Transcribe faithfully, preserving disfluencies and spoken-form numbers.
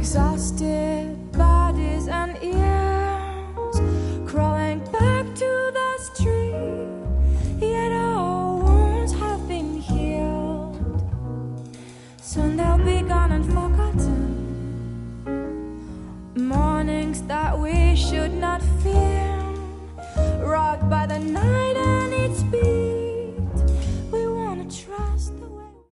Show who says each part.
Speaker 1: exhausted bodies and ears crawling back to the street, yet our wounds have been healed. Soon there'll be